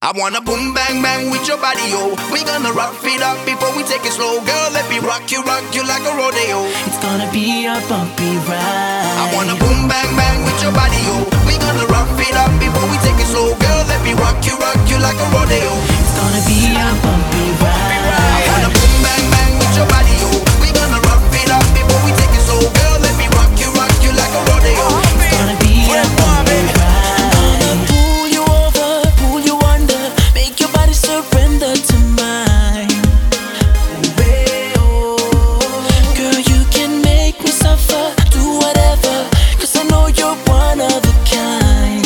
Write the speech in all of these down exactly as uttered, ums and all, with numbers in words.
I wanna boom bang bang with your body, yo. We gonna rock it up before we take it slow. Girl, let me rock you, rock you like a rodeo. It's gonna be a bumpy ride. I wanna boom bang bang with your body, yo. We gonna rock it up before we take it slow. Girl, let me rock you, rock you like a rodeo. It's gonna be a bumpy ride. I wanna boom bang bang with your body, yo. We gonna rock it up before we take it slow. Girl, let me rock you, rock you like a rodeo. It's gonna be a bumpy ride. Surrender to mine. Girl, you can make me suffer, do whatever, cause I know you're one of a kind.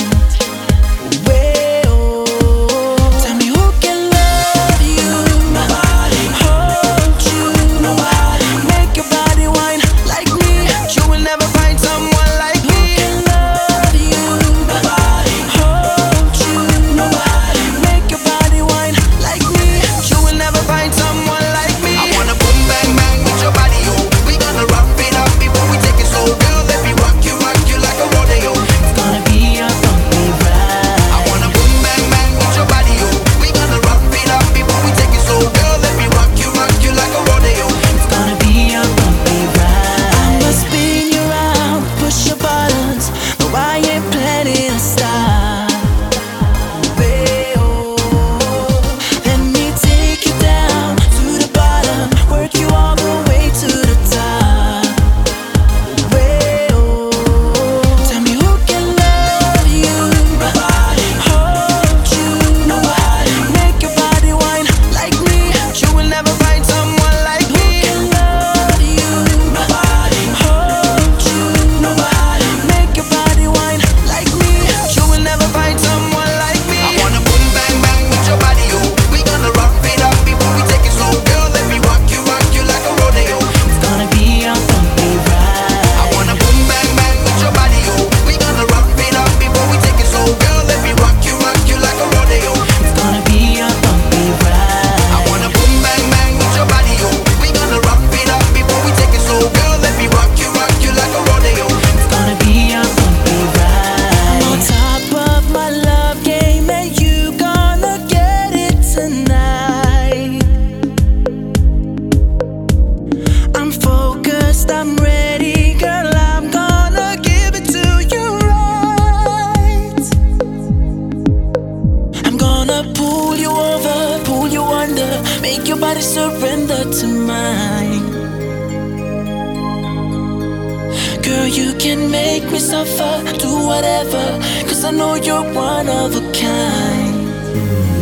Tell me who can love you, nobody, hold you, nobody, make your body whine like me. You will never find someone like me. Who can love you, nobody, hold you, nobody, make your body whine like me. You will never find someone like me. I wanna boom bang bang with your body, yo. We gonna rock it up before we take it slow. Girl, let me rock you, rock you like a rodeo. It's gonna be a bumpy ride. I wanna boom bang bang with your body, yo. We gonna rock it up before we take it slow. Girl, let me rock you, rock you like a rodeo. It's gonna be a bumpy ride. I'ma spin you around, push your buttons. No, I ain't planning to stop. Let me take you down to the bottom, work you all the way to the top. Tell me who can love you, nobody, hold you, nobody, make your body whine like me. You will never find someone like me. Who can love you, nobody, hold you, nobody, make your body whine like me. You will never find someone like me. I wanna boom bang bang with your body, yo. We gonna rock it up before we take it slow. Girl, let me rock you, rock you like a rodeo. It's gonna be a bumpy ride. I wanna boom bang bang with your body, yo. We gonna rock it up before we take it slow. Girl, let me rock you, rock you like a rodeo. It's gonna be a bumpy ride. I wanna boom bang bang with your body, yo. We gonna rock it up before we take it slow. Girl, let me rock you, rock you like a rodeo. It's gonna be a bumpy ride. I'm on top of my love game, and you gonna get it tonight. I'm focused, I'm ready, girl. I'm gonna give it to you right. I'm gonna pull you over, pull you under, make your body surrender to mine. Girl, you can make me suffer, do whatever, cause I know you're one of a kind.